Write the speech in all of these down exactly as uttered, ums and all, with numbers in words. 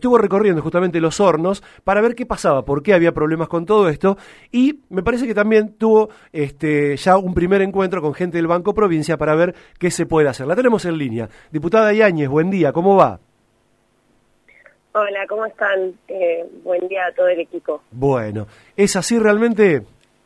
estuvo recorriendo justamente Los Hornos para ver qué pasaba, por qué había problemas con todo esto, y me parece que también tuvo este, ya un primer encuentro con gente del Banco Provincia para ver qué se puede hacer. La tenemos en línea. Diputada Yáñez, buen día, ¿cómo va? Hola, ¿cómo están? Eh, buen día a todo el equipo. Bueno, ¿es así realmente?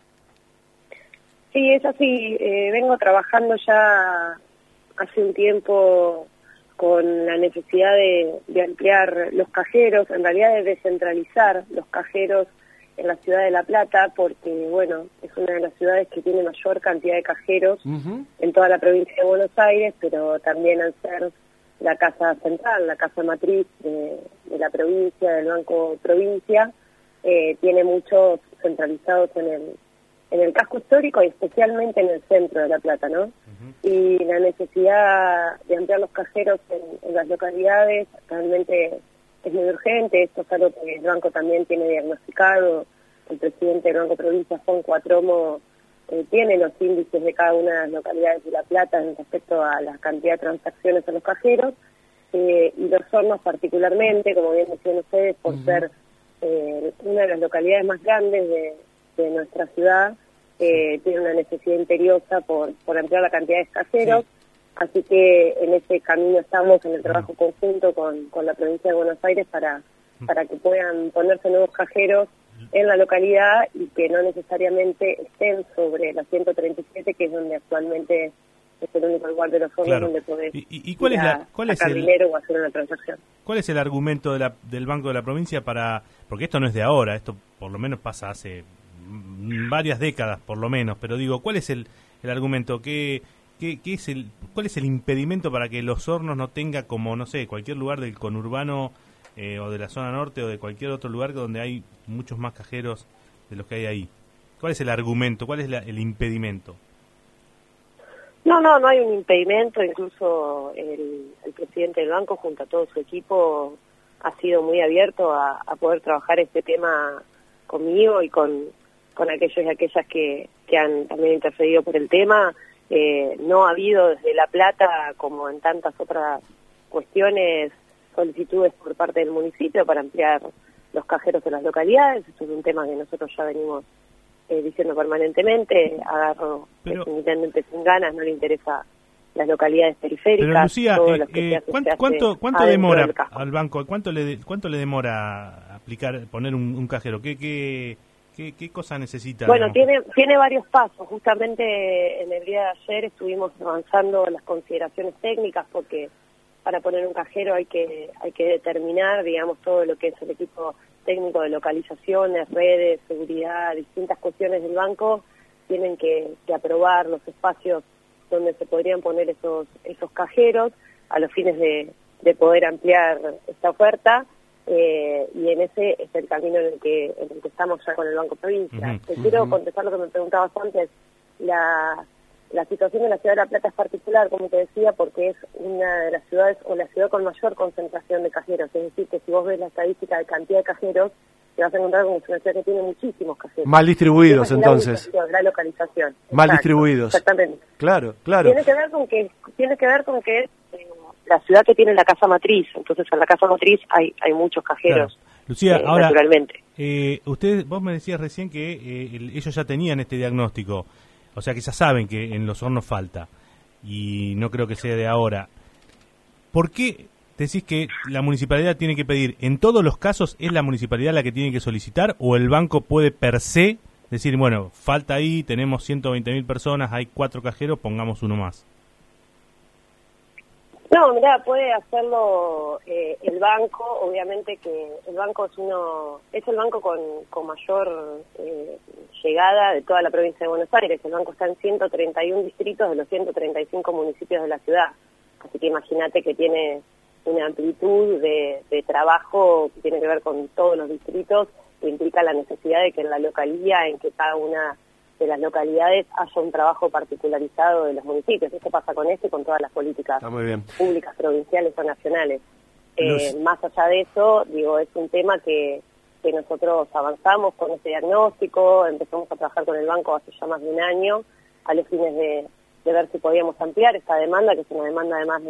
Sí, es así. Eh, vengo trabajando ya hace un tiempo con la necesidad de, de ampliar los cajeros, en realidad de descentralizar los cajeros en la ciudad de La Plata, porque, bueno, es una de las ciudades que tiene mayor cantidad de cajeros uh-huh. en toda la provincia de Buenos Aires, pero también al ser la casa central, la casa matriz de, de la provincia, del Banco Provincia, eh, tiene muchos centralizados en el, en el casco histórico y especialmente en el centro de La Plata, ¿no? Uh-huh. Y la necesidad de ampliar los cajeros en, en las localidades realmente es muy urgente. Esto es algo que el banco también tiene diagnosticado. El presidente del Banco Provincia, Juan Cuatromo, eh, tiene los índices de cada una de las localidades de La Plata en respecto a la cantidad de transacciones en los cajeros, eh, y Los Hornos particularmente, como bien decían ustedes, por uh-huh. ser eh, una de las localidades más grandes de, de nuestra ciudad, eh, tiene una necesidad imperiosa por, por ampliar la cantidad de cajeros. Sí. Así que en ese camino estamos, en el trabajo conjunto con, con la provincia de Buenos Aires para, para que puedan ponerse nuevos cajeros en la localidad y que no necesariamente estén sobre la ciento treinta y siete, que es donde actualmente es el único lugar de Los Hornos claro. donde podés ¿Y, y cuál es la, cuál es sacar el, dinero o hacer una transacción. ¿Cuál es el argumento de la, del Banco de la Provincia para...? Porque esto no es de ahora, esto por lo menos pasa hace varias décadas por lo menos, pero digo, ¿cuál es el, el argumento? ¿Qué, qué, qué es el, ¿Cuál es el impedimento para que Los Hornos no tenga como, no sé, cualquier lugar del conurbano eh, o de la zona norte o de cualquier otro lugar donde hay muchos más cajeros de los que hay ahí? ¿Cuál es el argumento? ¿Cuál es la, el impedimento? No, no, no hay un impedimento. Incluso el, el presidente del banco, junto a todo su equipo, ha sido muy abierto a, a poder trabajar este tema conmigo y con, con aquellos y aquellas que, que han también intercedido por el tema. Eh, no ha habido desde La Plata, como en tantas otras cuestiones, solicitudes por parte del municipio para ampliar los cajeros de las localidades. Esto es un tema que nosotros ya venimos eh, diciendo permanentemente. Agarro pero, definitivamente sin ganas, no le interesa las localidades periféricas. Pero Lucía, todo eh, lo que eh, se hace, ¿cuánto, se cuánto, hace cuánto demora del al banco? ¿Cuánto le cuánto le demora aplicar, poner un, un cajero? ¿Qué, qué, qué, qué cosa necesita? Bueno, digamos? tiene tiene varios pasos. Justamente en el día de ayer estuvimos avanzando las consideraciones técnicas, porque para poner un cajero hay que hay que determinar, digamos, todo lo que es el equipo técnico de localizaciones, redes, seguridad, distintas cuestiones del banco. Tienen que, que aprobar los espacios donde se podrían poner esos esos cajeros a los fines de, de poder ampliar esta oferta, eh, y en ese es el camino en el que en el que estamos ya con el Banco Provincia. Uh-huh, Te quiero uh-huh. contestar lo que me preguntabas antes. La, la situación de la ciudad de La Plata es particular, como te decía, porque es una de las ciudades o la ciudad con mayor concentración de cajeros. Es decir, que si vos ves la estadística de cantidad de cajeros, te vas a encontrar con una ciudad que tiene muchísimos cajeros. Mal distribuidos, entonces. La, la localización. Mal Exacto, distribuidos. Exactamente. Claro, claro. Tiene que ver con que tiene que ver con que es eh, la ciudad que tiene la casa matriz. Entonces, en la casa matriz hay hay muchos cajeros. Claro. Lucía, eh, ahora, naturalmente. Eh, usted, vos me decías recién que eh, el, ellos ya tenían este diagnóstico. O sea que ya saben que en Los Hornos falta, y no creo que sea de ahora. ¿Por qué decís que la municipalidad tiene que pedir? ¿En todos los casos es la municipalidad la que tiene que solicitar, o el banco puede per se decir, bueno, falta ahí, tenemos ciento veinte mil personas, hay cuatro cajeros, pongamos uno más? No, mirá, puede hacerlo eh, el banco. Obviamente que el banco es uno es el banco con, con mayor eh, llegada de toda la provincia de Buenos Aires. El banco está en ciento treinta y uno distritos de los ciento treinta y cinco municipios de la ciudad. Así que imagínate que tiene una amplitud de, de trabajo que tiene que ver con todos los distritos, que implica la necesidad de que en la localía, en que cada una de las localidades haya un trabajo particularizado de los municipios. Esto pasa con esto y con todas las políticas muy bien. públicas, provinciales o nacionales. Eh, más allá de eso, digo, es un tema que, que nosotros avanzamos con este diagnóstico, empezamos a trabajar con el banco hace ya más de un año, a los fines de, de ver si podíamos ampliar esta demanda, que es una demanda de más de,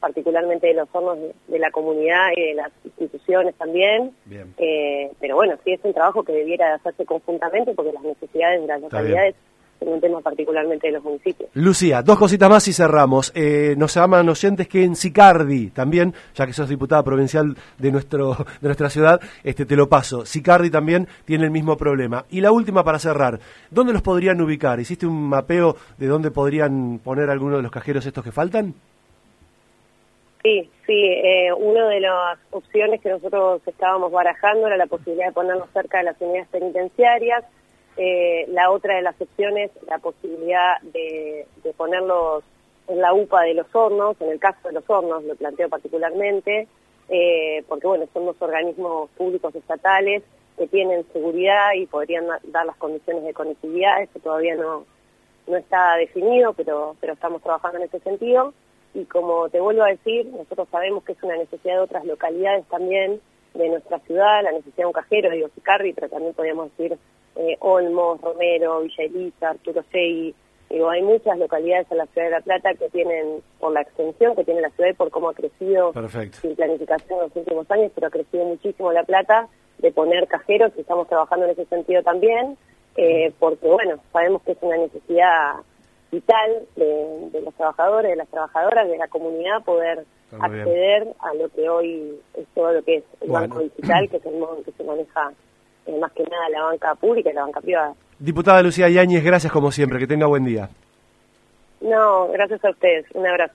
particularmente de los hornos de, de la comunidad y de las instituciones también. Bien. Eh, pero bueno, sí es un trabajo que debiera hacerse conjuntamente porque las necesidades de las localidades son un tema particularmente de los municipios. Lucía, dos cositas más y cerramos. Eh, nos llaman oyentes que en Sicardi también, ya que sos diputada provincial de nuestro de nuestra ciudad, este te lo paso. Sicardi también tiene el mismo problema. Y la última para cerrar, ¿dónde los podrían ubicar? ¿Hiciste un mapeo de dónde podrían poner algunos de los cajeros estos que faltan? Sí, sí, eh, una de las opciones que nosotros estábamos barajando era la posibilidad de ponerlos cerca de las unidades penitenciarias. Eh, la otra de las opciones, la posibilidad de, de ponerlos en la U P A de los hornos, en el caso de los hornos lo planteo particularmente, eh, porque bueno, son dos organismos públicos estatales que tienen seguridad y podrían dar las condiciones de conectividad. Eso todavía no, no está definido, pero, pero estamos trabajando en ese sentido. Y como te vuelvo a decir, nosotros sabemos que es una necesidad de otras localidades también de nuestra ciudad, la necesidad de un cajero, digo Sicardi, pero también podríamos decir eh, Olmos, Romero, Villa Elisa, Arturo Segui. Digo, hay muchas localidades en la ciudad de La Plata que tienen, por la extensión que tiene la ciudad y por cómo ha crecido Perfecto. sin planificación en los últimos años, pero ha crecido muchísimo La Plata, de poner cajeros, y estamos trabajando en ese sentido también, eh, porque bueno, sabemos que es una necesidad vital de, de los trabajadores, de las trabajadoras, de la comunidad, poder Muy acceder bien. a lo que hoy es todo lo que es el bueno. banco digital, que es el modo en que se maneja eh, más que nada la banca pública y la banca privada. Diputada Lucía Yáñez, gracias como siempre, que tenga buen día. No, gracias a ustedes, un abrazo.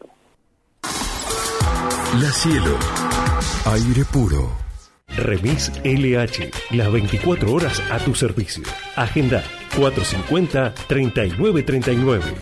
La Cielo, aire puro. Remis L H, las veinticuatro horas a tu servicio. Agenda cuatrocientos cincuenta, treinta y nueve treinta y nueve.